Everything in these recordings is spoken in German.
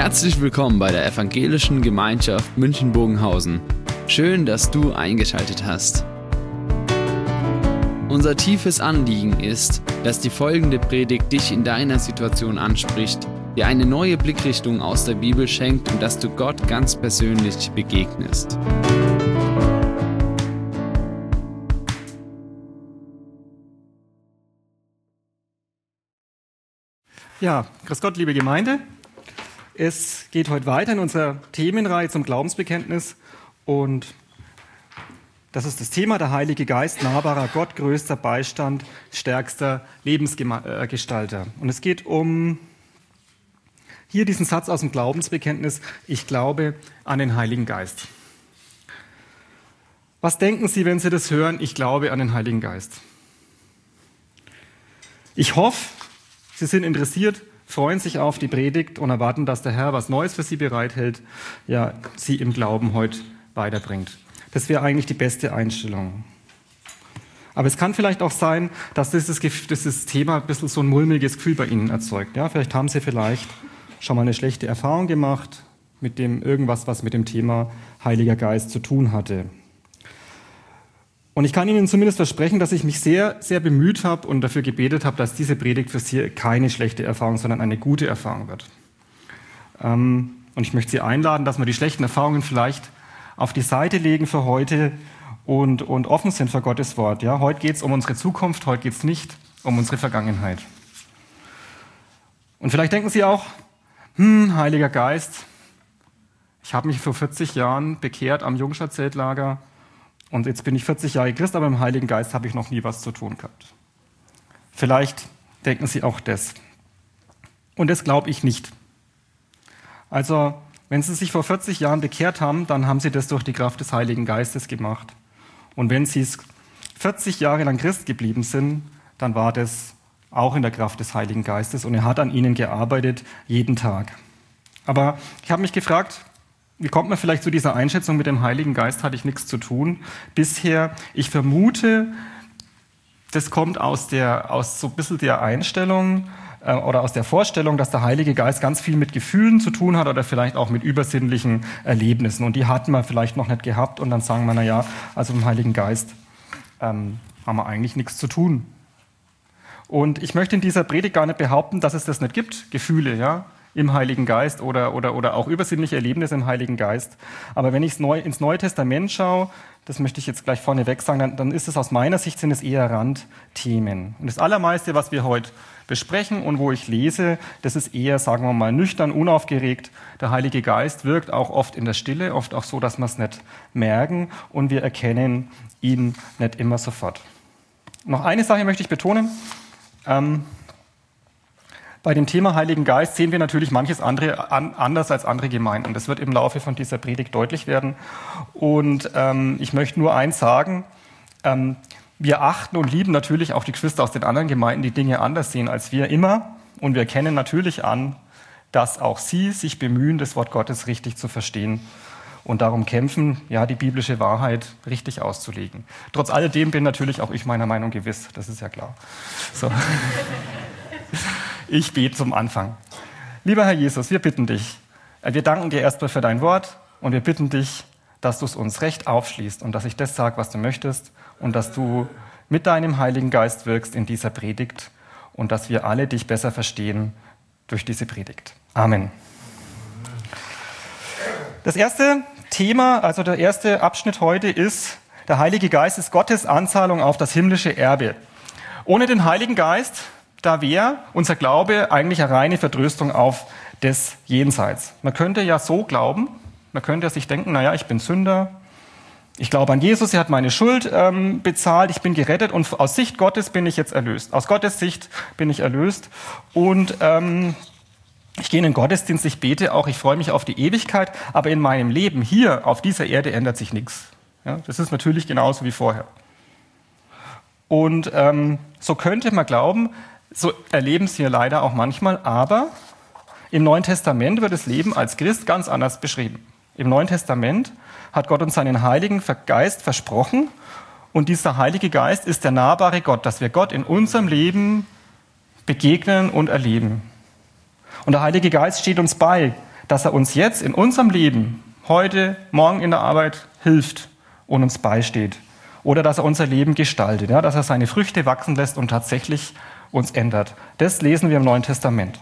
Herzlich willkommen bei der Evangelischen Gemeinschaft München-Bogenhausen. Schön, dass du eingeschaltet hast. Unser tiefes Anliegen ist, dass die folgende Predigt dich in deiner Situation anspricht, dir eine neue Blickrichtung aus der Bibel schenkt und dass du Gott ganz persönlich begegnest. Ja, grüß Gott, liebe Gemeinde. Es geht heute weiter in unserer Themenreihe zum Glaubensbekenntnis und das ist das Thema, der Heilige Geist, nahbarer Gott, größter Beistand, stärkster Lebensgestalter. Und es geht um hier diesen Satz aus dem Glaubensbekenntnis, ich glaube an den Heiligen Geist. Was denken Sie, wenn Sie das hören, ich glaube an den Heiligen Geist? Ich hoffe, Sie sind interessiert, freuen sich auf die Predigt und erwarten, dass der Herr was Neues für Sie bereithält, ja, Sie im Glauben heute weiterbringt. Das wäre eigentlich die beste Einstellung. Aber es kann vielleicht auch sein, dass dieses Thema ein bisschen so ein mulmiges Gefühl bei Ihnen erzeugt. Ja, vielleicht haben Sie vielleicht schon mal eine schlechte Erfahrung gemacht mit dem irgendwas, was mit dem Thema Heiliger Geist zu tun hatte. Und ich kann Ihnen zumindest versprechen, dass ich mich sehr, sehr bemüht habe und dafür gebetet habe, dass diese Predigt für Sie keine schlechte Erfahrung, sondern eine gute Erfahrung wird. Und ich möchte Sie einladen, dass wir die schlechten Erfahrungen vielleicht auf die Seite legen für heute und offen sind für Gottes Wort. Ja, heute geht es um unsere Zukunft, heute geht es nicht um unsere Vergangenheit. Und vielleicht denken Sie auch, Heiliger Geist, ich habe mich vor 40 Jahren bekehrt am Jungschar-Zeltlager. Und jetzt bin ich 40 Jahre Christ, aber im Heiligen Geist habe ich noch nie was zu tun gehabt. Vielleicht denken Sie auch das. Und das glaube ich nicht. Also, wenn Sie sich vor 40 Jahren bekehrt haben, dann haben Sie das durch die Kraft des Heiligen Geistes gemacht. Und wenn Sie 40 Jahre lang Christ geblieben sind, dann war das auch in der Kraft des Heiligen Geistes. Und er hat an Ihnen gearbeitet, jeden Tag. Aber ich habe mich gefragt, wie kommt man vielleicht zu dieser Einschätzung, mit dem Heiligen Geist hatte ich nichts zu tun bisher? Ich vermute, das kommt aus so ein bisschen der Einstellung oder aus der Vorstellung, dass der Heilige Geist ganz viel mit Gefühlen zu tun hat oder vielleicht auch mit übersinnlichen Erlebnissen. Und die hat man vielleicht noch nicht gehabt und dann sagen wir, naja, also mit dem Heiligen Geist haben wir eigentlich nichts zu tun. Und ich möchte in dieser Predigt gar nicht behaupten, dass es das nicht gibt, Gefühle, ja, im Heiligen Geist oder auch übersinnliche Erlebnisse im Heiligen Geist. Aber wenn ich ins Neue Testament schaue, das möchte ich jetzt gleich vorneweg sagen, dann ist es aus meiner Sicht sind es eher Randthemen. Und das Allermeiste, was wir heute besprechen und wo ich lese, das ist eher, sagen wir mal, nüchtern, unaufgeregt. Der Heilige Geist wirkt auch oft in der Stille, oft auch so, dass wir es nicht merken und wir erkennen ihn nicht immer sofort. Noch eine Sache möchte ich betonen. Bei dem Thema Heiligen Geist sehen wir natürlich manches andere anders als andere Gemeinden. Das wird im Laufe von dieser Predigt deutlich werden. Und ich möchte nur eins sagen, wir achten und lieben natürlich auch die Geschwister aus den anderen Gemeinden, die Dinge anders sehen als wir immer. Und wir erkennen natürlich an, dass auch sie sich bemühen, das Wort Gottes richtig zu verstehen und darum kämpfen, ja, die biblische Wahrheit richtig auszulegen. Trotz alledem bin natürlich auch ich meiner Meinung gewiss, das ist ja klar. So. Ich bete zum Anfang. Lieber Herr Jesus, wir bitten dich, wir danken dir erstmal für dein Wort und wir bitten dich, dass du es uns recht aufschließt und dass ich das sage, was du möchtest und dass du mit deinem Heiligen Geist wirkst in dieser Predigt und dass wir alle dich besser verstehen durch diese Predigt. Amen. Das erste Thema, also der erste Abschnitt heute ist, der Heilige Geist ist Gottes Anzahlung auf das himmlische Erbe. Ohne den Heiligen Geist da wäre unser Glaube eigentlich eine reine Vertröstung auf das Jenseits. Man könnte ja so glauben, man könnte sich denken, naja, ich bin Sünder, ich glaube an Jesus, er hat meine Schuld bezahlt, ich bin gerettet und aus Sicht Gottes bin ich jetzt erlöst. Aus Gottes Sicht bin ich erlöst und ich gehe in den Gottesdienst, ich bete auch, ich freue mich auf die Ewigkeit, aber in meinem Leben hier auf dieser Erde ändert sich nichts. Ja, das ist natürlich genauso wie vorher. Und so könnte man glauben, so erleben es wir leider auch manchmal, aber im Neuen Testament wird das Leben als Christ ganz anders beschrieben. Im Neuen Testament hat Gott uns seinen Heiligen Geist versprochen und dieser Heilige Geist ist der nahbare Gott, dass wir Gott in unserem Leben begegnen und erleben. Und der Heilige Geist steht uns bei, dass er uns jetzt in unserem Leben, heute, morgen in der Arbeit, hilft und uns beisteht. Oder dass er unser Leben gestaltet, ja, dass er seine Früchte wachsen lässt und tatsächlich uns ändert. Das lesen wir im Neuen Testament.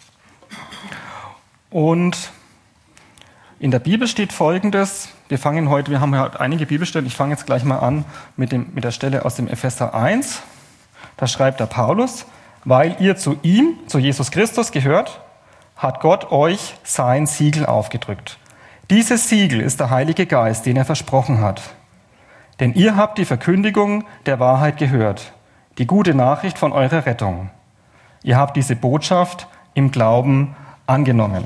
Und in der Bibel steht Folgendes. Wir haben heute einige Bibelstellen. Ich fange jetzt gleich mal an mit der Stelle aus dem Epheser 1. Da schreibt der Paulus: Weil ihr zu ihm, zu Jesus Christus gehört, hat Gott euch sein Siegel aufgedrückt. Dieses Siegel ist der Heilige Geist, den er versprochen hat. Denn ihr habt die Verkündigung der Wahrheit gehört, die gute Nachricht von eurer Rettung. Ihr habt diese Botschaft im Glauben angenommen.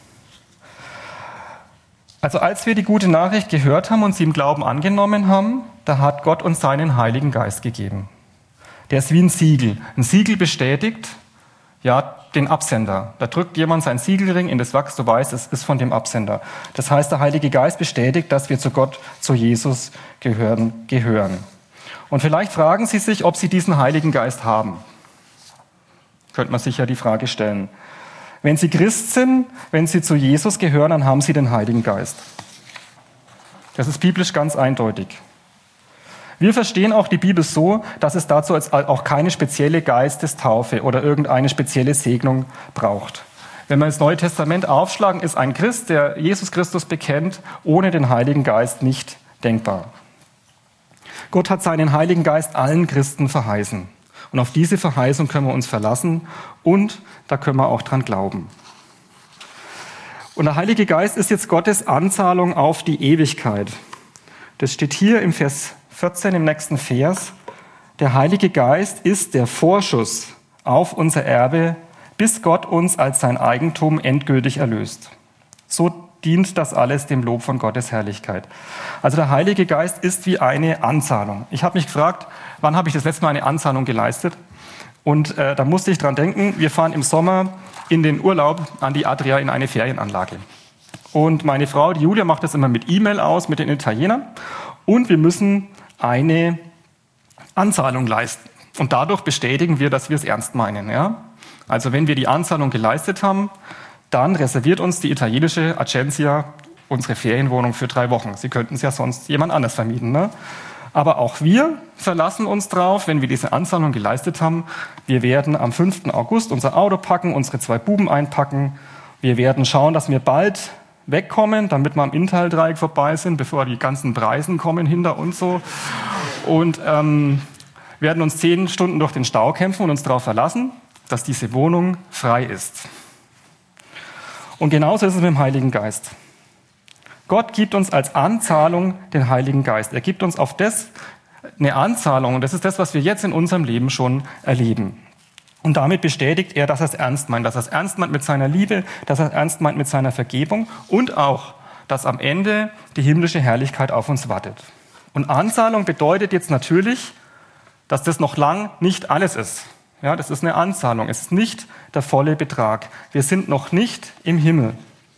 Also als wir die gute Nachricht gehört haben und sie im Glauben angenommen haben, da hat Gott uns seinen Heiligen Geist gegeben. Der ist wie ein Siegel. Ein Siegel bestätigt ja den Absender. Da drückt jemand seinen Siegelring in das Wachs, du weißt, es ist von dem Absender. Das heißt, der Heilige Geist bestätigt, dass wir zu Gott, zu Jesus gehören. Und vielleicht fragen Sie sich, ob Sie diesen Heiligen Geist haben. Könnte man sich ja die Frage stellen. Wenn Sie Christ sind, wenn Sie zu Jesus gehören, dann haben Sie den Heiligen Geist. Das ist biblisch ganz eindeutig. Wir verstehen auch die Bibel so, dass es dazu auch keine spezielle Geistestaufe oder irgendeine spezielle Segnung braucht. Wenn wir das Neue Testament aufschlagen, ist ein Christ, der Jesus Christus bekennt, ohne den Heiligen Geist nicht denkbar. Gott hat seinen Heiligen Geist allen Christen verheißen. Und auf diese Verheißung können wir uns verlassen und da können wir auch dran glauben. Und der Heilige Geist ist jetzt Gottes Anzahlung auf die Ewigkeit. Das steht hier im Vers 14 im nächsten Vers. Der Heilige Geist ist der Vorschuss auf unser Erbe, bis Gott uns als sein Eigentum endgültig erlöst. So dient das alles dem Lob von Gottes Herrlichkeit. Also der Heilige Geist ist wie eine Anzahlung. Ich habe mich gefragt, wann habe ich das letzte Mal eine Anzahlung geleistet? Und da musste ich dran denken, wir fahren im Sommer in den Urlaub an die Adria in eine Ferienanlage. Und meine Frau, die Julia, macht das immer mit E-Mail aus, mit den Italienern. Und wir müssen eine Anzahlung leisten. Und dadurch bestätigen wir, dass wir es ernst meinen. Ja? Also wenn wir die Anzahlung geleistet haben, dann reserviert uns die italienische Agenzia unsere Ferienwohnung für 3 Wochen. Sie könnten es ja sonst jemand anders vermieten. Ne? Aber auch wir verlassen uns drauf, wenn wir diese Anzahlung geleistet haben. Wir werden am 5. August unser Auto packen, unsere 2 Buben einpacken. Wir werden schauen, dass wir bald wegkommen, damit wir am Inntal-Dreieck vorbei sind, bevor die ganzen Preisen kommen hinter uns so. Und werden uns 10 Stunden durch den Stau kämpfen und uns darauf verlassen, dass diese Wohnung frei ist. Und genauso ist es mit dem Heiligen Geist. Gott gibt uns als Anzahlung den Heiligen Geist. Er gibt uns auf das eine Anzahlung und das ist das, was wir jetzt in unserem Leben schon erleben. Und damit bestätigt er, dass er es ernst meint. Dass er es ernst meint mit seiner Liebe, dass er es ernst meint mit seiner Vergebung und auch, dass am Ende die himmlische Herrlichkeit auf uns wartet. Und Anzahlung bedeutet jetzt natürlich, dass das noch lang nicht alles ist. Ja, das ist eine Anzahlung. Es ist nicht der volle Betrag. Wir sind noch nicht im Himmel.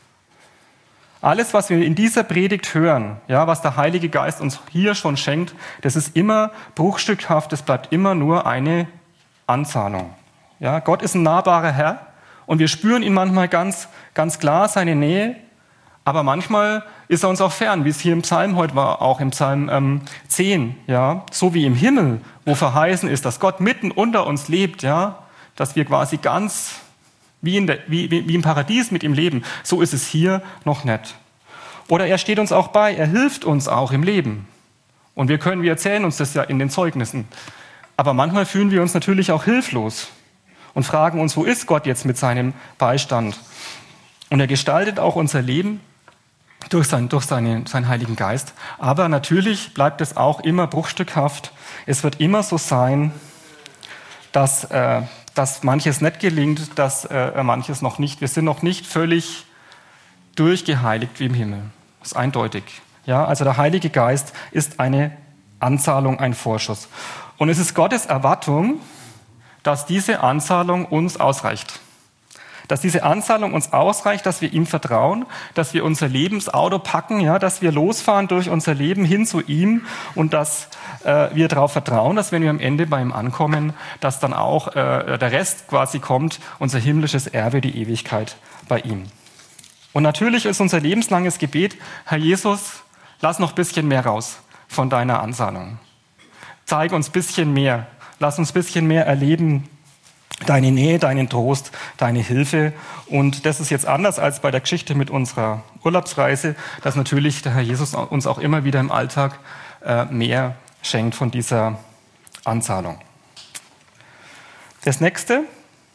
Alles, was wir in dieser Predigt hören, ja, was der Heilige Geist uns hier schon schenkt, das ist immer bruchstückhaft, das bleibt immer nur eine Anzahlung. Ja, Gott ist ein nahbarer Herr und wir spüren ihn manchmal ganz, ganz klar, seine Nähe, aber manchmal ist er uns auch fern, wie es hier im Psalm heute war, auch im Psalm 10, ja, so wie im Himmel, wo verheißen ist, dass Gott mitten unter uns lebt, ja, dass wir quasi ganz wie im Paradies mit ihm leben, so ist es hier noch nicht. Oder er steht uns auch bei, er hilft uns auch im Leben. Und wir erzählen uns das ja in den Zeugnissen. Aber manchmal fühlen wir uns natürlich auch hilflos und fragen uns, wo ist Gott jetzt mit seinem Beistand? Und er gestaltet auch unser Leben durch seinen Heiligen Geist. Aber natürlich bleibt es auch immer bruchstückhaft. Es wird immer so sein, dass manches nicht gelingt, dass manches noch nicht. Wir sind noch nicht völlig durchgeheiligt wie im Himmel. Das ist eindeutig. Ja, also der Heilige Geist ist eine Anzahlung, ein Vorschuss. Und es ist Gottes Erwartung, dass diese Anzahlung uns ausreicht. Dass diese Anzahlung uns ausreicht, dass wir ihm vertrauen, dass wir unser Lebensauto packen, ja, dass wir losfahren durch unser Leben hin zu ihm und dass wir darauf vertrauen, dass wenn wir am Ende bei ihm ankommen, dass dann auch der Rest quasi kommt, unser himmlisches Erbe, die Ewigkeit bei ihm. Und natürlich ist unser lebenslanges Gebet, Herr Jesus, lass noch ein bisschen mehr raus von deiner Ansammlung. Zeig uns ein bisschen mehr. Lass uns ein bisschen mehr erleben, deine Nähe, deinen Trost, deine Hilfe. Und das ist jetzt anders als bei der Geschichte mit unserer Urlaubsreise, dass natürlich der Herr Jesus uns auch immer wieder im Alltag mehr schenkt von dieser Anzahlung. Das nächste,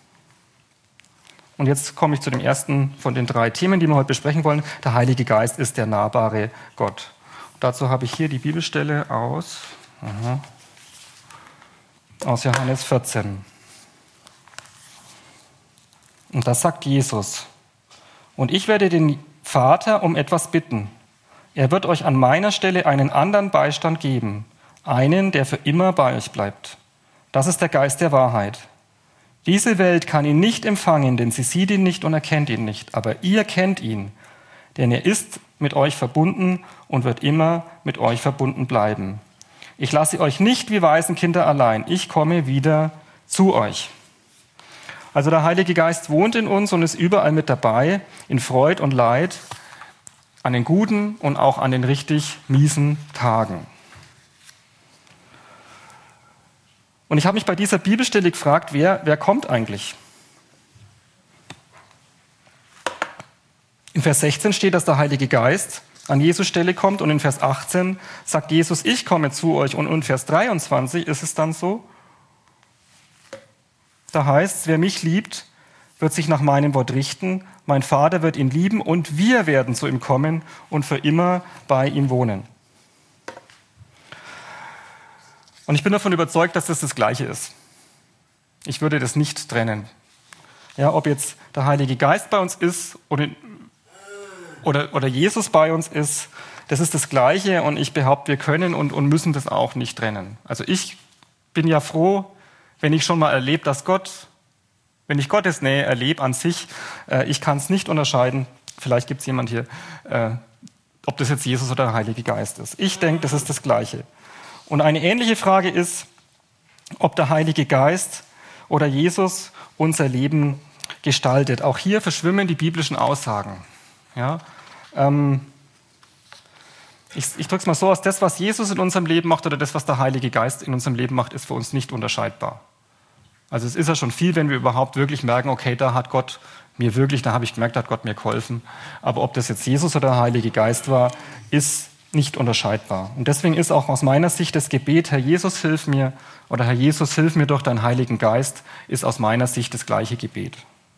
und jetzt komme ich zu dem ersten von den 3 Themen, die wir heute besprechen wollen. Der Heilige Geist ist der nahbare Gott. Dazu habe ich hier die Bibelstelle aus Johannes 14. Und das sagt Jesus. Und ich werde den Vater um etwas bitten. Er wird euch an meiner Stelle einen anderen Beistand geben, einen, der für immer bei euch bleibt. Das ist der Geist der Wahrheit. Diese Welt kann ihn nicht empfangen, denn sie sieht ihn nicht und erkennt ihn nicht. Aber ihr kennt ihn, denn er ist mit euch verbunden und wird immer mit euch verbunden bleiben. Ich lasse euch nicht wie Waisenkinder allein. Ich komme wieder zu euch. Also der Heilige Geist wohnt in uns und ist überall mit dabei, in Freud und Leid, an den guten und auch an den richtig miesen Tagen. Und ich habe mich bei dieser Bibelstelle gefragt, wer kommt eigentlich? In Vers 16 steht, dass der Heilige Geist an Jesus Stelle kommt und in Vers 18 sagt Jesus, ich komme zu euch. Und in Vers 23 ist es dann so, da heißt es, wer mich liebt, wird sich nach meinem Wort richten, mein Vater wird ihn lieben und wir werden zu ihm kommen und für immer bei ihm wohnen. Und ich bin davon überzeugt, dass das Gleiche ist. Ich würde das nicht trennen. Ja, ob jetzt der Heilige Geist bei uns ist oder Jesus bei uns ist, das ist das Gleiche und ich behaupte, wir können und müssen das auch nicht trennen. Also ich bin ja froh, wenn ich schon mal erlebe, dass wenn ich Gottes Nähe erlebe an sich, ich kann es nicht unterscheiden, vielleicht gibt es jemand hier, ob das jetzt Jesus oder der Heilige Geist ist. Ich denke, das ist das Gleiche. Und eine ähnliche Frage ist, ob der Heilige Geist oder Jesus unser Leben gestaltet. Auch hier verschwimmen die biblischen Aussagen. Ja, ich drücke es mal so aus, das, was Jesus in unserem Leben macht oder das, was der Heilige Geist in unserem Leben macht, ist für uns nicht unterscheidbar. Also es ist ja schon viel, wenn wir überhaupt wirklich merken, okay, da hat Gott mir wirklich, da habe ich gemerkt, da hat Gott mir geholfen. Aber ob das jetzt Jesus oder der Heilige Geist war, ist nicht unterscheidbar. Und deswegen ist auch aus meiner Sicht das Gebet, Herr Jesus, hilf mir, oder Herr Jesus, hilf mir durch deinen Heiligen Geist, ist aus meiner Sicht das gleiche Gebet.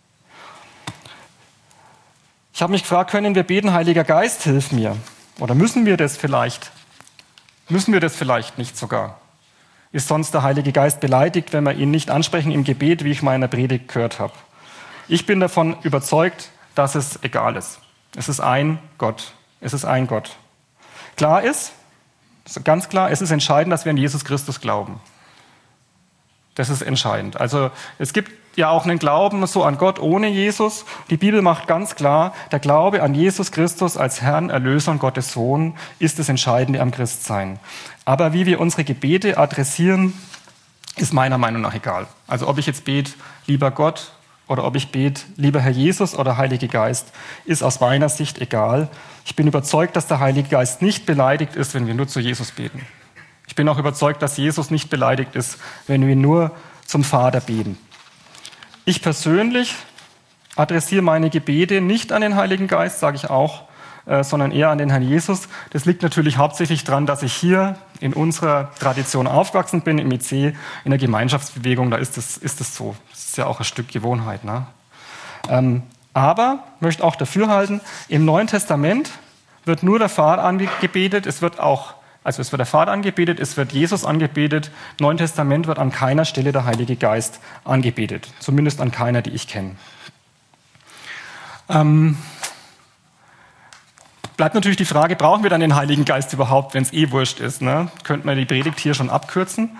Ich habe mich gefragt, können wir beten, Heiliger Geist, hilf mir? Oder müssen wir das vielleicht nicht sogar? Ist sonst der Heilige Geist beleidigt, wenn wir ihn nicht ansprechen im Gebet, wie ich mal in der Predigt gehört habe? Ich bin davon überzeugt, dass es egal ist. Es ist ein Gott. Es ist ein Gott. Klar ist, ganz klar, es ist entscheidend, dass wir an Jesus Christus glauben. Das ist entscheidend. Also es gibt ja auch einen Glauben so an Gott ohne Jesus. Die Bibel macht ganz klar, der Glaube an Jesus Christus als Herrn, Erlöser und Gottes Sohn ist das Entscheidende am Christsein. Aber wie wir unsere Gebete adressieren, ist meiner Meinung nach egal. Also ob ich jetzt bete, lieber Gott, oder ob ich bete, lieber Herr Jesus oder Heilige Geist, ist aus meiner Sicht egal. Ich bin überzeugt, dass der Heilige Geist nicht beleidigt ist, wenn wir nur zu Jesus beten. Ich bin auch überzeugt, dass Jesus nicht beleidigt ist, wenn wir nur zum Vater beten. Ich persönlich adressiere meine Gebete nicht an den Heiligen Geist, sage ich auch, sondern eher an den Herrn Jesus. Das liegt natürlich hauptsächlich daran, dass ich hier in unserer Tradition aufgewachsen bin, im IC, in der Gemeinschaftsbewegung, da ist es so. Das ist ja auch ein Stück Gewohnheit. Ne? Aber möchte auch dafür halten, im Neuen Testament wird nur der Vater angebetet, es wird der Vater angebetet, es wird Jesus angebetet. Im Neuen Testament wird an keiner Stelle der Heilige Geist angebetet. Zumindest an keiner, die ich kenne. Bleibt natürlich die Frage, brauchen wir dann den Heiligen Geist überhaupt, wenn es wurscht ist? Ne? Könnte man die Predigt hier schon abkürzen?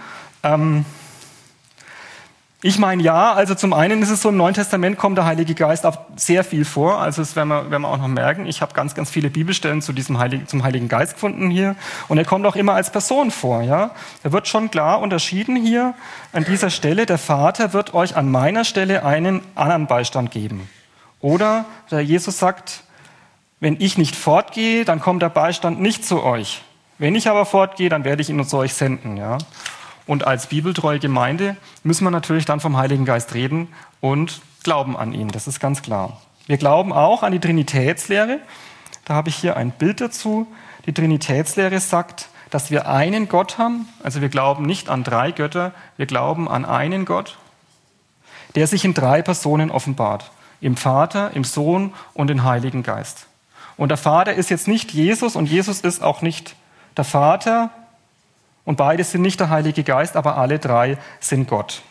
Ich meine ja, also zum einen ist es so, im Neuen Testament kommt der Heilige Geist auch sehr viel vor, also das werden wir auch noch merken. Ich habe ganz, ganz viele Bibelstellen zum Heiligen Geist gefunden hier und er kommt auch immer als Person vor. Ja? Er wird schon klar unterschieden hier an dieser Stelle, der Vater wird euch an meiner Stelle einen anderen Beistand geben. Oder der Jesus sagt, wenn ich nicht fortgehe, dann kommt der Beistand nicht zu euch. Wenn ich aber fortgehe, dann werde ich ihn zu euch senden. Ja? Und als bibeltreue Gemeinde müssen wir natürlich dann vom Heiligen Geist reden und glauben an ihn, das ist ganz klar. Wir glauben auch an die Trinitätslehre. Da habe ich hier ein Bild dazu. Die Trinitätslehre sagt, dass wir einen Gott haben. Also wir glauben nicht an 3 Götter, wir glauben an einen Gott, der sich in 3 Personen offenbart. Im Vater, im Sohn und im Heiligen Geist. Und der Vater ist jetzt nicht Jesus und Jesus ist auch nicht der Vater. Und beide sind nicht der Heilige Geist, aber alle 3 sind Gott.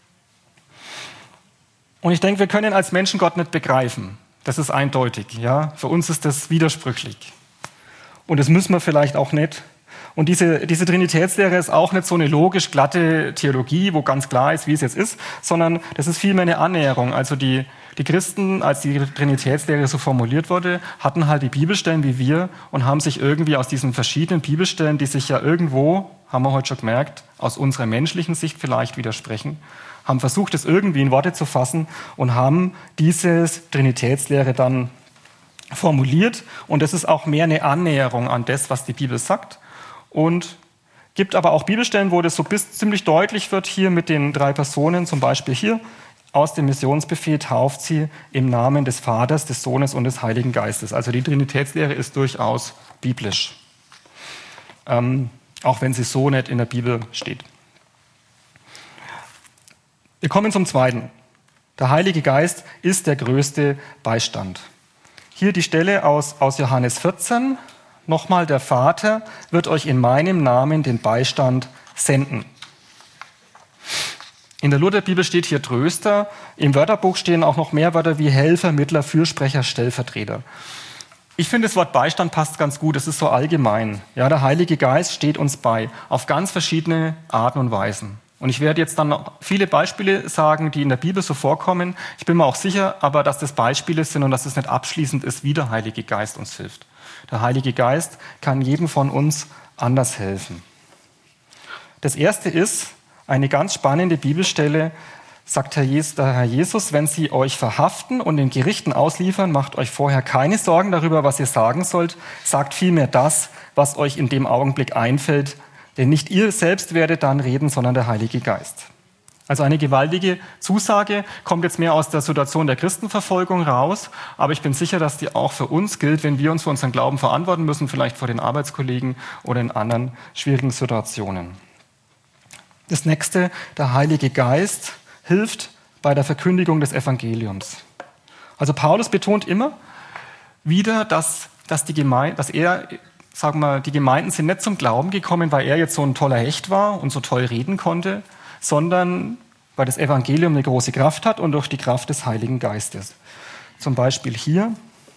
Und ich denke, wir können als Menschen Gott nicht begreifen. Das ist eindeutig. Ja? Für uns ist das widersprüchlich. Und das müssen wir vielleicht auch nicht. Und diese Trinitätslehre ist auch nicht so eine logisch glatte Theologie, wo ganz klar ist, wie es jetzt ist, sondern das ist vielmehr eine Annäherung. Also die Christen, als die Trinitätslehre so formuliert wurde, hatten halt die Bibelstellen wie wir und haben sich irgendwie aus diesen verschiedenen Bibelstellen, die sich ja irgendwo, haben wir heute schon gemerkt, aus unserer menschlichen Sicht vielleicht widersprechen, haben versucht, es irgendwie in Worte zu fassen und haben diese Trinitätslehre dann formuliert. Und das ist auch mehr eine Annäherung an das, was die Bibel sagt. Und gibt aber auch Bibelstellen, wo das so ziemlich deutlich wird, hier mit den 3 Personen, zum Beispiel hier aus dem Missionsbefehl tauft sie im Namen des Vaters, des Sohnes und des Heiligen Geistes. Also die Trinitätslehre ist durchaus biblisch, auch wenn sie so nicht in der Bibel steht. Wir kommen zum Zweiten. Der Heilige Geist ist der größte Beistand. Hier die Stelle aus Johannes 14. Nochmal, der Vater wird euch in meinem Namen den Beistand senden. In der Lutherbibel steht hier Tröster. Im Wörterbuch stehen auch noch mehr Wörter wie Helfer, Mittler, Fürsprecher, Stellvertreter. Ich finde, das Wort Beistand passt ganz gut. Es ist so allgemein. Ja, der Heilige Geist steht uns bei, auf ganz verschiedene Arten und Weisen. Und ich werde jetzt dann noch viele Beispiele sagen, die in der Bibel so vorkommen. Ich bin mir auch sicher, aber dass das Beispiele sind und dass es nicht abschließend ist, wie der Heilige Geist uns hilft. Der Heilige Geist kann jedem von uns anders helfen. Das erste ist eine ganz spannende Bibelstelle, sagt der Herr Jesus, wenn sie euch verhaften und den Gerichten ausliefern, macht euch vorher keine Sorgen darüber, was ihr sagen sollt, sagt vielmehr das, was euch in dem Augenblick einfällt, denn nicht ihr selbst werdet dann reden, sondern der Heilige Geist. Also eine gewaltige Zusage, kommt jetzt mehr aus der Situation der Christenverfolgung raus, aber ich bin sicher, dass die auch für uns gilt, wenn wir uns für unseren Glauben verantworten müssen, vielleicht vor den Arbeitskollegen oder in anderen schwierigen Situationen. Das nächste, der Heilige Geist hilft bei der Verkündigung des Evangeliums. Also Paulus betont immer wieder, dass die Gemeinden sind nicht zum Glauben gekommen, weil er jetzt so ein toller Hecht war und so toll reden konnte, sondern weil das Evangelium eine große Kraft hat und durch die Kraft des Heiligen Geistes. Zum Beispiel hier.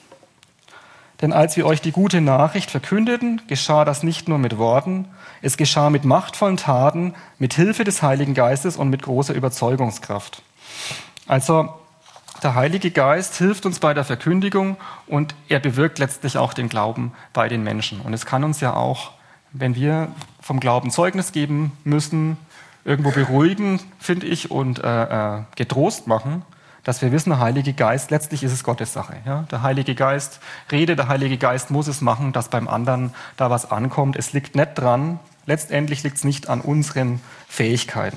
Denn als wir euch die gute Nachricht verkündeten, geschah das nicht nur mit Worten, es geschah mit machtvollen Taten, mit Hilfe des Heiligen Geistes und mit großer Überzeugungskraft. Also der Heilige Geist hilft uns bei der Verkündigung und er bewirkt letztlich auch den Glauben bei den Menschen. Und es kann uns ja auch, wenn wir vom Glauben Zeugnis geben müssen, irgendwo beruhigen, finde ich, und getrost machen, dass wir wissen, der Heilige Geist, letztlich ist es Gottes Sache. Ja? Der Heilige Geist redet, der Heilige Geist muss es machen, dass beim anderen da was ankommt. Es liegt nicht dran, letztendlich liegt es nicht an unseren Fähigkeiten.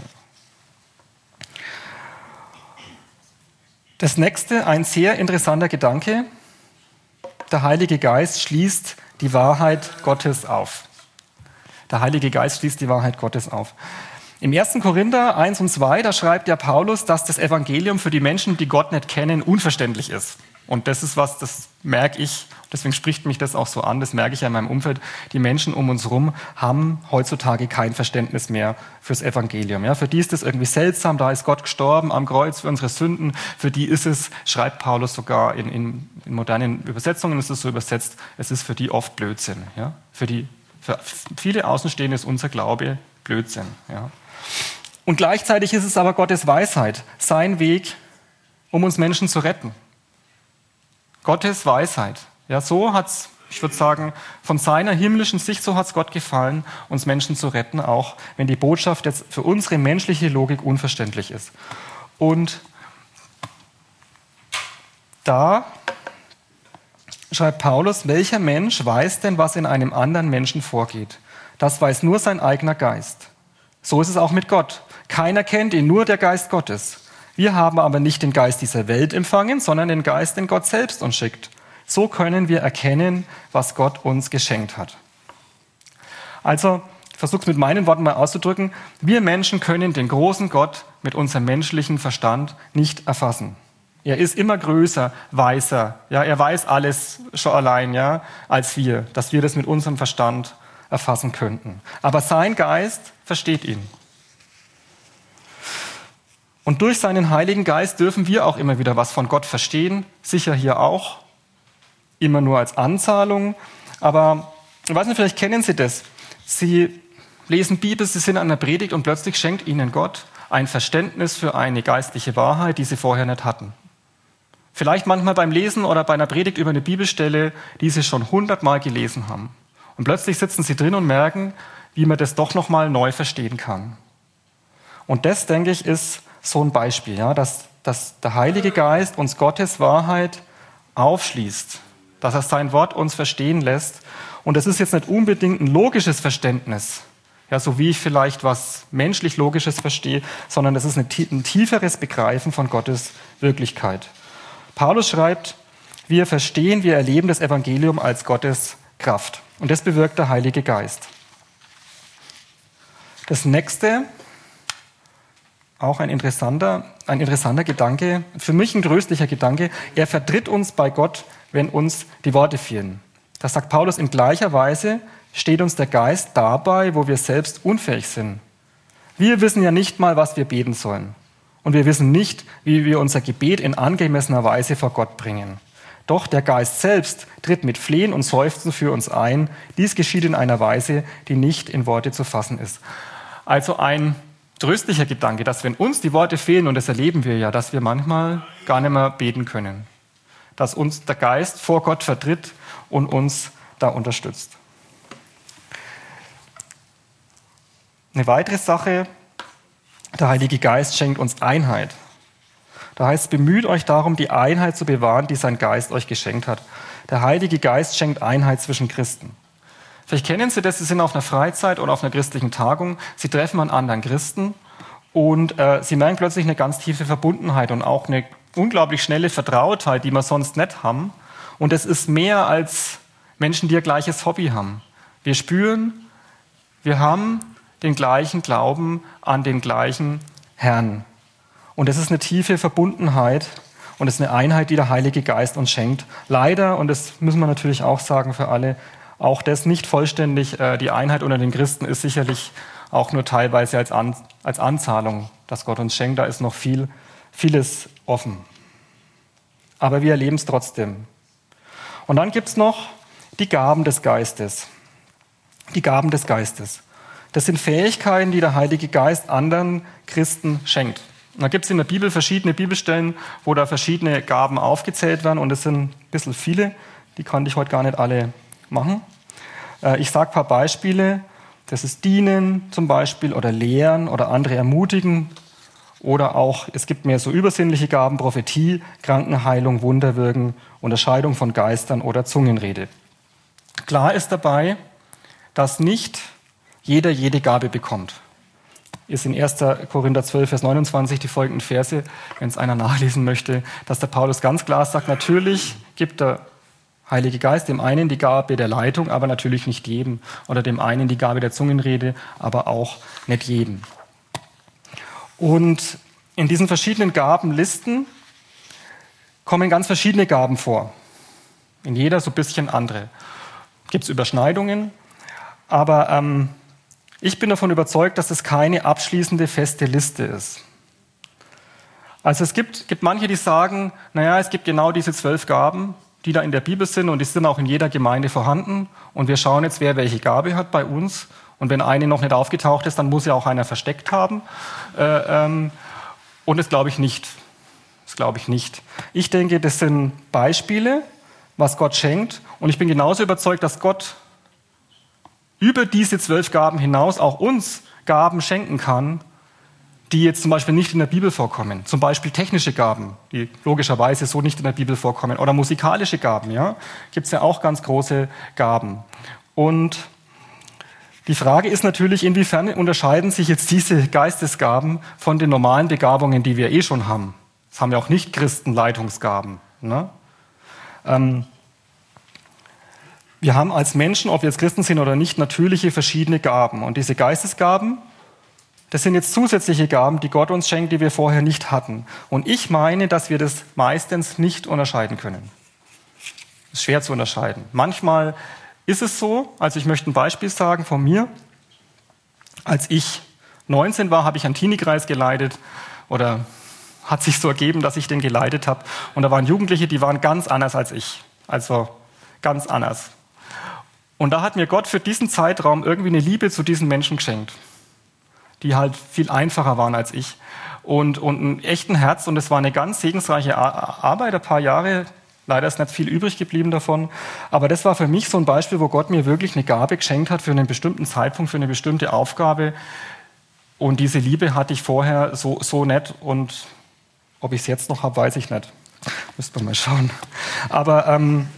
Das nächste, ein sehr interessanter Gedanke. Der Heilige Geist schließt die Wahrheit Gottes auf. Der Heilige Geist schließt die Wahrheit Gottes auf. Im 1. Korinther 1 und 2, da schreibt ja Paulus, dass das Evangelium für die Menschen, die Gott nicht kennen, unverständlich ist. Und das ist was, das merke ich, deswegen spricht mich das auch so an, das merke ich ja in meinem Umfeld. Die Menschen um uns herum haben heutzutage kein Verständnis mehr fürs Evangelium. Ja, für die ist das irgendwie seltsam, da ist Gott gestorben am Kreuz für unsere Sünden. Für die ist es, schreibt Paulus sogar in modernen Übersetzungen, ist es so übersetzt, es ist für die oft Blödsinn. Ja? Für viele Außenstehende ist unser Glaube Blödsinn. Ja? Und gleichzeitig ist es aber Gottes Weisheit, sein Weg, um uns Menschen zu retten. Gottes Weisheit. Ja, so hat's, ich würde sagen, von seiner himmlischen Sicht, so hat's Gott gefallen, uns Menschen zu retten, auch wenn die Botschaft jetzt für unsere menschliche Logik unverständlich ist. Und da schreibt Paulus, welcher Mensch weiß denn, was in einem anderen Menschen vorgeht? Das weiß nur sein eigener Geist. So ist es auch mit Gott. Keiner kennt ihn, nur der Geist Gottes. Wir haben aber nicht den Geist dieser Welt empfangen, sondern den Geist, den Gott selbst uns schickt. So können wir erkennen, was Gott uns geschenkt hat. Also, ich versuche es mit meinen Worten mal auszudrücken. Wir Menschen können den großen Gott mit unserem menschlichen Verstand nicht erfassen. Er ist immer größer, weiser. Ja, er weiß alles schon allein, ja, als wir, dass wir das mit unserem Verstand erfassen könnten. Aber sein Geist versteht ihn. Und durch seinen Heiligen Geist dürfen wir auch immer wieder was von Gott verstehen. Sicher hier auch. Immer nur als Anzahlung. Aber ich weiß nicht, vielleicht kennen Sie das. Sie lesen Bibel, Sie sind an der Predigt und plötzlich schenkt Ihnen Gott ein Verständnis für eine geistliche Wahrheit, die Sie vorher nicht hatten. Vielleicht manchmal beim Lesen oder bei einer Predigt über eine Bibelstelle, die Sie schon 100-mal gelesen haben. Und plötzlich sitzen Sie drin und merken, wie man das doch nochmal neu verstehen kann. Und das, denke ich, ist so ein Beispiel, ja, dass der Heilige Geist uns Gottes Wahrheit aufschließt, dass er sein Wort uns verstehen lässt. Und das ist jetzt nicht unbedingt ein logisches Verständnis, ja, so wie ich vielleicht was menschlich Logisches verstehe, sondern das ist ein tieferes Begreifen von Gottes Wirklichkeit. Paulus schreibt, wir verstehen, wir erleben das Evangelium als Gottes Kraft. Und das bewirkt der Heilige Geist. Das nächste, auch ein interessanter Gedanke, für mich ein tröstlicher Gedanke, er vertritt uns bei Gott, wenn uns die Worte fehlen. Das sagt Paulus, in gleicher Weise steht uns der Geist dabei, wo wir selbst unfähig sind. Wir wissen ja nicht mal, was wir beten sollen. Und wir wissen nicht, wie wir unser Gebet in angemessener Weise vor Gott bringen. Doch der Geist selbst tritt mit Flehen und Seufzen für uns ein. Dies geschieht in einer Weise, die nicht in Worte zu fassen ist. Also ein tröstlicher Gedanke, dass wenn uns die Worte fehlen, und das erleben wir ja, dass wir manchmal gar nicht mehr beten können. Dass uns der Geist vor Gott vertritt und uns da unterstützt. Eine weitere Sache, der Heilige Geist schenkt uns Einheit. Da heißt es, bemüht euch darum, die Einheit zu bewahren, die sein Geist euch geschenkt hat. Der Heilige Geist schenkt Einheit zwischen Christen. Vielleicht kennen Sie das, Sie sind auf einer Freizeit oder auf einer christlichen Tagung, Sie treffen einen anderen Christen und Sie merken plötzlich eine ganz tiefe Verbundenheit und auch eine unglaublich schnelle Vertrautheit, die wir sonst nicht haben. Und es ist mehr als Menschen, die ein gleiches Hobby haben. Wir spüren, wir haben den gleichen Glauben an den gleichen Herrn. Und es ist eine tiefe Verbundenheit und es ist eine Einheit, die der Heilige Geist uns schenkt. Leider, und das müssen wir natürlich auch sagen für alle, auch das nicht vollständig. Die Einheit unter den Christen ist sicherlich auch nur teilweise als Anzahlung, dass Gott uns schenkt. Da ist noch vieles offen. Aber wir erleben es trotzdem. Und dann gibt es noch die Gaben des Geistes. Die Gaben des Geistes. Das sind Fähigkeiten, die der Heilige Geist anderen Christen schenkt. Und da gibt es in der Bibel verschiedene Bibelstellen, wo da verschiedene Gaben aufgezählt werden. Und es sind ein bisschen viele, die kann ich heute gar nicht alle machen. Ich sage ein paar Beispiele. Das ist Dienen zum Beispiel oder Lehren oder andere ermutigen. Oder auch, es gibt mehr so übersinnliche Gaben, Prophetie, Krankenheilung, Wunderwirken, Unterscheidung von Geistern oder Zungenrede. Klar ist dabei, dass nicht jeder jede Gabe bekommt. Ist in 1. Korinther 12, Vers 29 die folgenden Verse, wenn es einer nachlesen möchte, dass der Paulus ganz klar sagt, natürlich gibt der Heilige Geist dem einen die Gabe der Leitung, aber natürlich nicht jedem. Oder dem einen die Gabe der Zungenrede, aber auch nicht jedem. Und in diesen verschiedenen Gabenlisten kommen ganz verschiedene Gaben vor. In jeder so ein bisschen andere. Gibt es Überschneidungen, aber ich bin davon überzeugt, dass es keine abschließende feste Liste ist. Also es gibt manche, die sagen, naja, es gibt genau diese 12 Gaben, die da in der Bibel sind und die sind auch in jeder Gemeinde vorhanden. Und wir schauen jetzt, wer welche Gabe hat bei uns. Und wenn eine noch nicht aufgetaucht ist, dann muss ja auch einer versteckt haben. Und das glaube ich nicht. Ich denke, das sind Beispiele, was Gott schenkt. Und ich bin genauso überzeugt, dass Gott über diese 12 Gaben hinaus auch uns Gaben schenken kann, die jetzt zum Beispiel nicht in der Bibel vorkommen. Zum Beispiel technische Gaben, die logischerweise so nicht in der Bibel vorkommen. Oder musikalische Gaben, ja. Gibt es ja auch ganz große Gaben. Und die Frage ist natürlich, inwiefern unterscheiden sich jetzt diese Geistesgaben von den normalen Begabungen, die wir schon haben. Das haben ja auch Nicht-Christen Leitungsgaben. Ne? Wir haben als Menschen, ob wir jetzt Christen sind oder nicht, natürliche verschiedene Gaben. Und diese Geistesgaben, das sind jetzt zusätzliche Gaben, die Gott uns schenkt, die wir vorher nicht hatten. Und ich meine, dass wir das meistens nicht unterscheiden können. Das ist schwer zu unterscheiden. Manchmal ist es so, also ich möchte ein Beispiel sagen von mir. Als ich 19 war, habe ich einen Teenie-Kreis geleitet oder hat sich so ergeben, dass ich den geleitet habe. Und da waren Jugendliche, die waren ganz anders als ich. Also ganz anders. Und da hat mir Gott für diesen Zeitraum irgendwie eine Liebe zu diesen Menschen geschenkt, die halt viel einfacher waren als ich. Und ein echten Herz. Und es war eine ganz segensreiche Arbeit, ein paar Jahre. Leider ist nicht viel übrig geblieben davon. Aber das war für mich so ein Beispiel, wo Gott mir wirklich eine Gabe geschenkt hat für einen bestimmten Zeitpunkt, für eine bestimmte Aufgabe. Und diese Liebe hatte ich vorher so nicht. Und ob ich es jetzt noch habe, weiß ich nicht. Müsste man mal schauen. Aber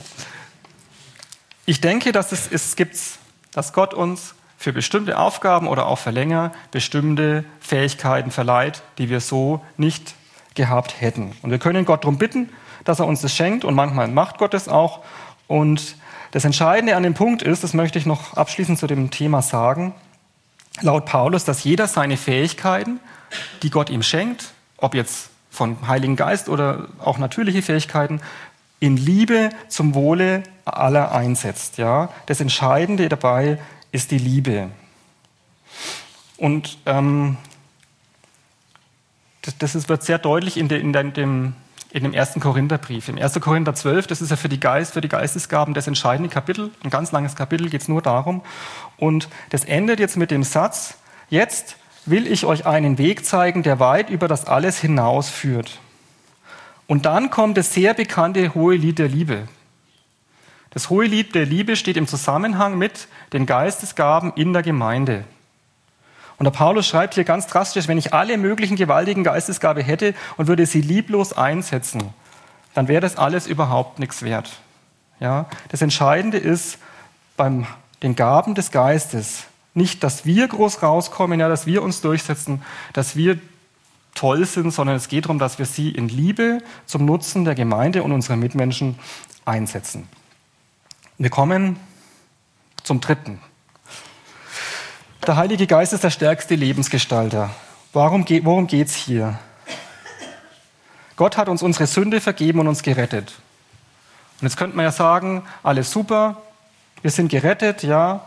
ich denke, dass Gott uns für bestimmte Aufgaben oder auch für länger bestimmte Fähigkeiten verleiht, die wir so nicht gehabt hätten. Und wir können Gott darum bitten, dass er uns das schenkt, und manchmal macht Gott es auch. Und das Entscheidende an dem Punkt ist, das möchte ich noch abschließend zu dem Thema sagen, laut Paulus, dass jeder seine Fähigkeiten, die Gott ihm schenkt, ob jetzt von Heiligen Geist oder auch natürliche Fähigkeiten, in Liebe zum Wohle aller einsetzt. Ja? Das Entscheidende dabei ist die Liebe. Und wird sehr deutlich in dem 1. Korintherbrief. Im 1. Korinther 12, das ist ja für die Geistesgaben das entscheidende Kapitel, ein ganz langes Kapitel, geht es nur darum. Und das endet jetzt mit dem Satz, jetzt will ich euch einen Weg zeigen, der weit über das alles hinausführt. Und dann kommt das sehr bekannte Hohelied der Liebe. Das Hohelied der Liebe steht im Zusammenhang mit den Geistesgaben in der Gemeinde. Und der Paulus schreibt hier ganz drastisch, wenn ich alle möglichen gewaltigen Geistesgaben hätte und würde sie lieblos einsetzen, dann wäre das alles überhaupt nichts wert. Ja? Das Entscheidende ist bei den Gaben des Geistes nicht, dass wir groß rauskommen, ja, dass wir uns durchsetzen, dass wir toll sind, sondern es geht darum, dass wir sie in Liebe zum Nutzen der Gemeinde und unserer Mitmenschen einsetzen. Wir kommen zum dritten. Der Heilige Geist ist der stärkste Lebensgestalter. Worum geht es hier? Gott hat uns unsere Sünde vergeben und uns gerettet. Und jetzt könnte man ja sagen, alles super, wir sind gerettet, ja.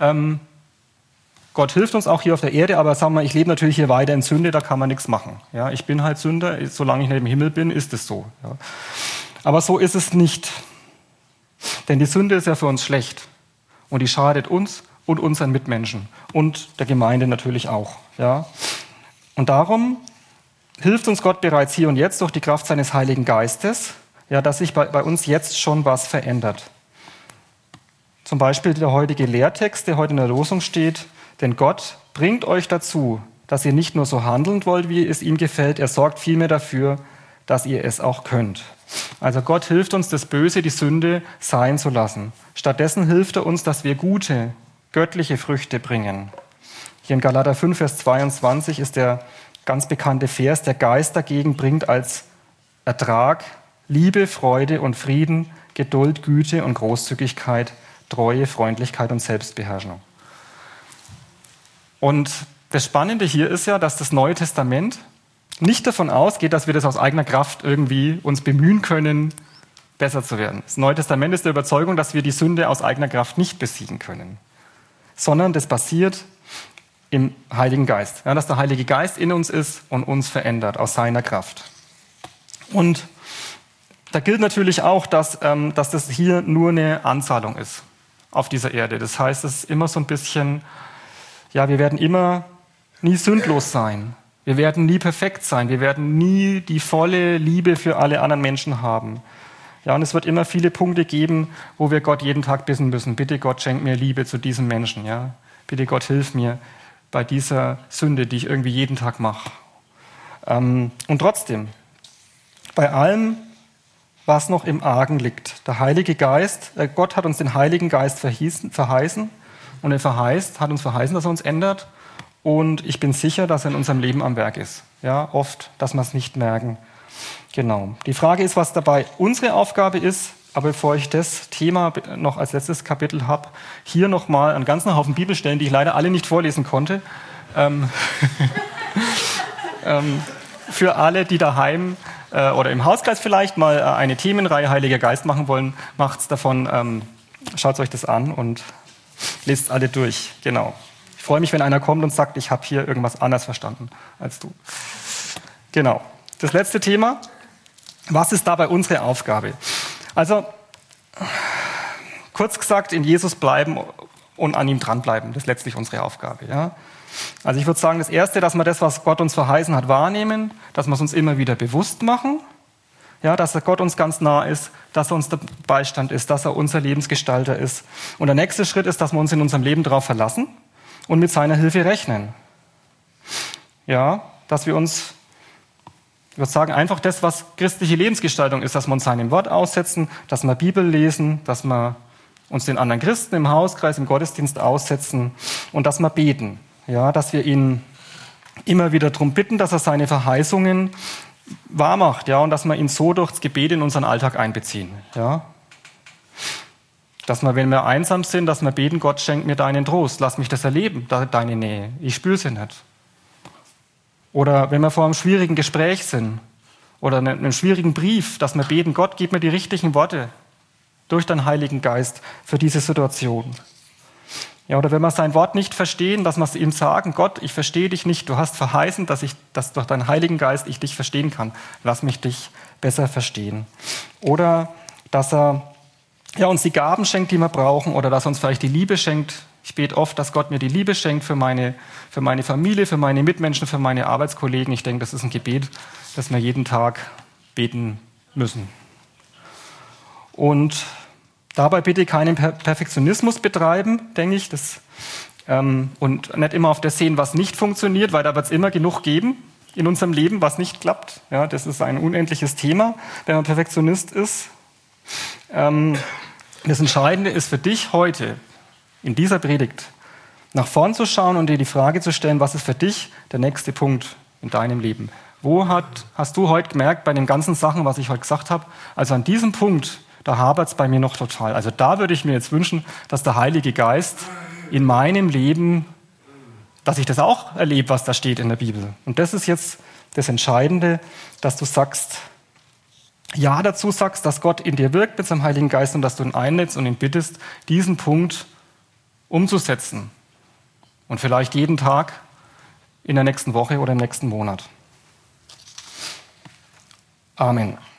Gott hilft uns auch hier auf der Erde, aber sagen wir, ich lebe natürlich hier weiter in Sünde, da kann man nichts machen. Ja, ich bin halt Sünder, solange ich nicht im Himmel bin, ist es so. Ja. Aber so ist es nicht. Denn die Sünde ist ja für uns schlecht. Und die schadet uns und unseren Mitmenschen und der Gemeinde natürlich auch. Ja. Und darum hilft uns Gott bereits hier und jetzt durch die Kraft seines Heiligen Geistes, ja, dass sich bei uns jetzt schon was verändert. Zum Beispiel der heutige Lehrtext, der heute in der Losung steht, denn Gott bringt euch dazu, dass ihr nicht nur so handeln wollt, wie es ihm gefällt, er sorgt vielmehr dafür, dass ihr es auch könnt. Also Gott hilft uns, das Böse, die Sünde sein zu lassen. Stattdessen hilft er uns, dass wir gute, göttliche Früchte bringen. Hier in Galater 5, Vers 22 ist der ganz bekannte Vers, der Geist dagegen bringt als Ertrag Liebe, Freude und Frieden, Geduld, Güte und Großzügigkeit, Treue, Freundlichkeit und Selbstbeherrschung. Und das Spannende hier ist ja, dass das Neue Testament nicht davon ausgeht, dass wir das aus eigener Kraft irgendwie uns bemühen können, besser zu werden. Das Neue Testament ist der Überzeugung, dass wir die Sünde aus eigener Kraft nicht besiegen können, sondern das basiert im Heiligen Geist. Ja, dass der Heilige Geist in uns ist und uns verändert aus seiner Kraft. Und da gilt natürlich auch, dass das hier nur eine Anzahlung ist auf dieser Erde. Das heißt, es ist immer so ein bisschen, ja, wir werden immer nie sündlos sein. Wir werden nie perfekt sein. Wir werden nie die volle Liebe für alle anderen Menschen haben. Ja, und es wird immer viele Punkte geben, wo wir Gott jeden Tag bitten müssen. Bitte Gott, schenk mir Liebe zu diesem Menschen. Ja? Bitte Gott, hilf mir bei dieser Sünde, die ich irgendwie jeden Tag mache. Und trotzdem, bei allem, was noch im Argen liegt, der Heilige Geist, Gott hat uns den Heiligen Geist verheißen und hat uns verheißen, dass er uns ändert. Und ich bin sicher, dass er in unserem Leben am Werk ist. Ja, oft, dass wir es nicht merken. Genau. Die Frage ist, was dabei unsere Aufgabe ist. Aber bevor ich das Thema noch als letztes Kapitel habe, hier nochmal einen ganzen Haufen Bibelstellen, die ich leider alle nicht vorlesen konnte. Für alle, die daheim oder im Hauskreis vielleicht mal eine Themenreihe Heiliger Geist machen wollen, macht's davon, schaut euch das an und lest alle durch. Genau. Ich freue mich, wenn einer kommt und sagt, ich habe hier irgendwas anders verstanden als du. Genau. Das letzte Thema. Was ist dabei unsere Aufgabe? Also, kurz gesagt, in Jesus bleiben und an ihm dranbleiben. Das ist letztlich unsere Aufgabe. Ja? Also ich würde sagen, das Erste, dass wir das, was Gott uns verheißen hat, wahrnehmen, dass wir es uns immer wieder bewusst machen, ja, dass Gott uns ganz nah ist, dass er uns der Beistand ist, dass er unser Lebensgestalter ist. Und der nächste Schritt ist, dass wir uns in unserem Leben darauf verlassen und mit seiner Hilfe rechnen. Ja, dass wir uns, ich würde sagen, einfach das, was christliche Lebensgestaltung ist, dass wir uns seinem Wort aussetzen, dass wir Bibel lesen, dass wir uns den anderen Christen im Hauskreis, im Gottesdienst aussetzen und dass wir beten. Ja, dass wir ihn immer wieder darum bitten, dass er seine Verheißungen wahrmacht, ja, und dass wir ihn so durchs Gebet in unseren Alltag einbeziehen. Ja. Dass wir, wenn wir einsam sind, dass wir beten, Gott schenk mir deinen Trost, lass mich das erleben, deine Nähe, ich spüre sie nicht. Oder wenn wir vor einem schwierigen Gespräch sind oder einem schwierigen Brief, dass wir beten, Gott, gib mir die richtigen Worte durch deinen Heiligen Geist für diese Situation. Ja, oder wenn wir sein Wort nicht verstehen, dass wir es ihm sagen, Gott, ich verstehe dich nicht, du hast verheißen, dass durch deinen Heiligen Geist ich dich verstehen kann. Lass mich dich besser verstehen. Oder dass er uns die Gaben schenkt, die wir brauchen, oder dass er uns vielleicht die Liebe schenkt. Ich bete oft, dass Gott mir die Liebe schenkt für meine Familie, für meine Mitmenschen, für meine Arbeitskollegen. Ich denke, das ist ein Gebet, das wir jeden Tag beten müssen. Und dabei bitte keinen Perfektionismus betreiben, denke ich, und nicht immer auf das sehen, was nicht funktioniert, weil da wird es immer genug geben in unserem Leben, was nicht klappt. Ja, das ist ein unendliches Thema, wenn man Perfektionist ist. Das Entscheidende ist für dich heute, in dieser Predigt, nach vorn zu schauen und dir die Frage zu stellen, was ist für dich der nächste Punkt in deinem Leben? Wo hast du heute gemerkt, bei den ganzen Sachen, was ich heute gesagt habe, also an diesem Punkt, da hapert es bei mir noch total. Also da würde ich mir jetzt wünschen, dass der Heilige Geist in meinem Leben, dass ich das auch erlebe, was da steht in der Bibel. Und das ist jetzt das Entscheidende, dass du sagst, ja dazu sagst, dass Gott in dir wirkt mit seinem Heiligen Geist und dass du ihn einlädst und ihn bittest, diesen Punkt umzusetzen. Und vielleicht jeden Tag in der nächsten Woche oder im nächsten Monat. Amen.